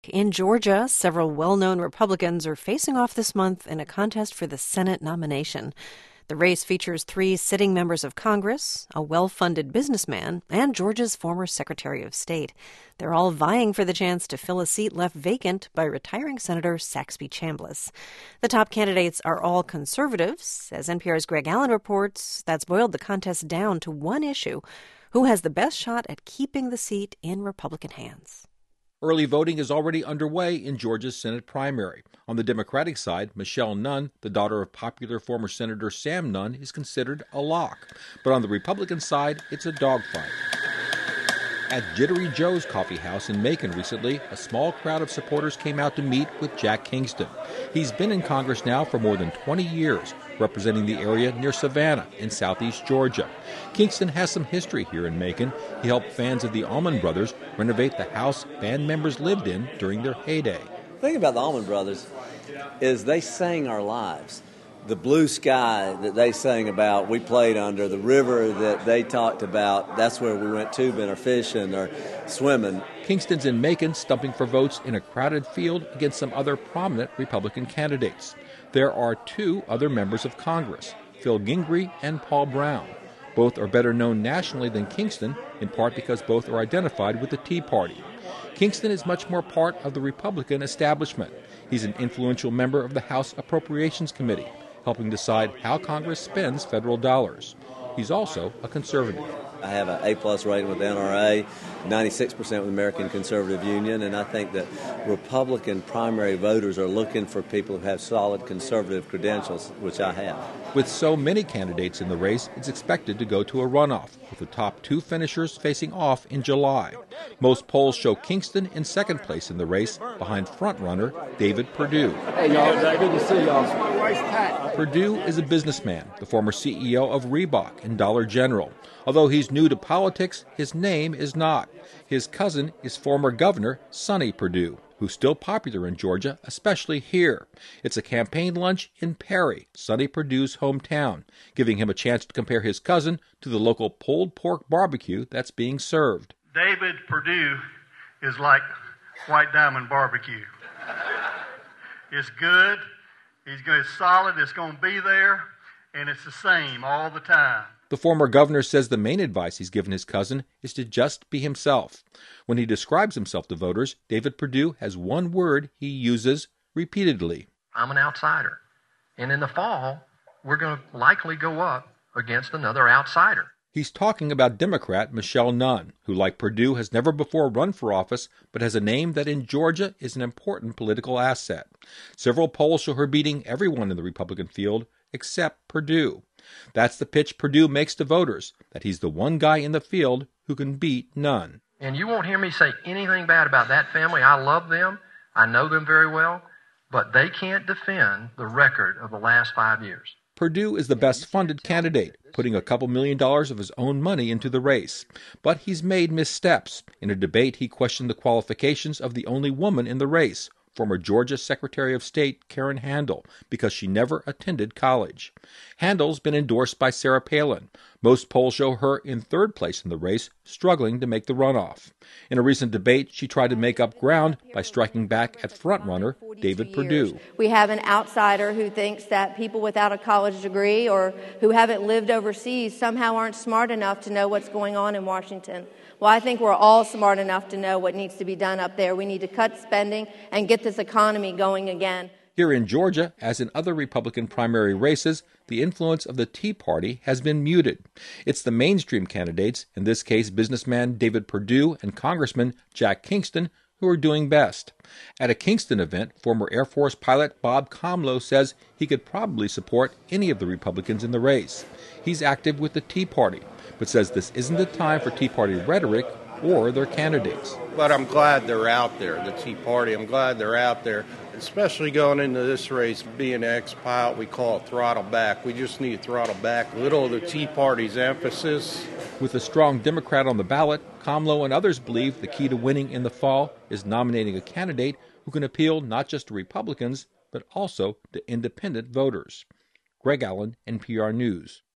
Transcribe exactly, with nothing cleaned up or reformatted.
In Georgia, several well-known Republicans are facing off this month in a contest for the Senate nomination. The race features three sitting members of Congress, a well-funded businessman, and Georgia's former Secretary of State. They're all vying for the chance to fill a seat left vacant by retiring Senator Saxby Chambliss. The top candidates are all conservatives. As N P R's Greg Allen reports, that's boiled the contest down to one issue: who has the best shot at keeping the seat in Republican hands? Early voting is already underway in Georgia's Senate primary. On the Democratic side, Michelle Nunn, the daughter of popular former Senator Sam Nunn, is considered a lock. But on the Republican side, it's a dogfight. At Jittery Joe's Coffee House in Macon recently, a small crowd of supporters came out to meet with Jack Kingston. He's been in Congress now for more than twenty years, representing the area near Savannah in southeast Georgia. Kingston has some history here in Macon. He helped fans of the Allman Brothers renovate the house band members lived in during their heyday. The thing about the Allman Brothers is they sang our lives. The blue sky that they sang about, we played under. The river that they talked about, that's where we went tubing or fishing or swimming. Kingston's in Macon, stumping for votes in a crowded field against some other prominent Republican candidates. There are two other members of Congress, Phil Gingrey and Paul Brown. Both are better known nationally than Kingston, in part because both are identified with the Tea Party. Kingston is much more part of the Republican establishment. He's an influential member of the House Appropriations Committee, helping decide how Congress spends federal dollars. He's also a conservative. I have an A-plus rating with the N R A, ninety-six percent with the American Conservative Union, and I think that Republican primary voters are looking for people who have solid conservative credentials, which I have. With so many candidates in the race, it's expected to go to a runoff, with the top two finishers facing off in July. Most polls show Kingston in second place in the race, behind frontrunner David Perdue. Hey, y'all. Good to see y'all. Perdue is a businessman, the former C E O of Reebok and Dollar General. Although he's new to politics, his name is not. His cousin is former Governor Sonny Perdue, who's still popular in Georgia, especially here. It's a campaign lunch in Perry, Sonny Perdue's hometown, giving him a chance to compare his cousin to the local pulled pork barbecue that's being served. David Perdue is like White Diamond Barbecue. It's good, it's good, it's solid, it's going to be there, and it's the same all the time. The former governor says the main advice he's given his cousin is to just be himself. When he describes himself to voters, David Perdue has one word he uses repeatedly. I'm an outsider. And in the fall, we're going to likely go up against another outsider. He's talking about Democrat Michelle Nunn, who, like Perdue, has never before run for office, but has a name that in Georgia is an important political asset. Several polls show her beating everyone in the Republican field except Perdue. That's the pitch Perdue makes to voters, that he's the one guy in the field who can beat Nunn. And you won't hear me say anything bad about that family. I love them. I know them very well. But they can't defend the record of the last five years. Perdue is the best-funded candidate, putting a couple million dollars of his own money into the race. But he's made missteps. In a debate, he questioned the qualifications of the only woman in the race, former Georgia Secretary of State Karen Handel, because she never attended college. Handel's been endorsed by Sarah Palin. Most polls show her in third place in the race, struggling to make the runoff. In a recent debate, she tried to make up ground by striking back at frontrunner David Perdue. We have an outsider who thinks that people without a college degree or who haven't lived overseas somehow aren't smart enough to know what's going on in Washington. Well, I think we're all smart enough to know what needs to be done up there. We need to cut spending and get this economy going again. Here in Georgia, as in other Republican primary races, the influence of the Tea Party has been muted. It's the mainstream candidates, in this case businessman David Perdue and Congressman Jack Kingston, who are doing best. At a Kingston event, former Air Force pilot Bob Comlow says he could probably support any of the Republicans in the race. He's active with the Tea Party, but says this isn't the time for Tea Party rhetoric or their candidates. But I'm glad they're out there, the Tea Party. I'm glad they're out there, especially going into this race. Being an ex-pilot, we call it throttle back. We just need to throttle back a little of the Tea Party's emphasis. With a strong Democrat on the ballot, Comlow and others believe the key to winning in the fall is nominating a candidate who can appeal not just to Republicans, but also to independent voters. Greg Allen, N P R News.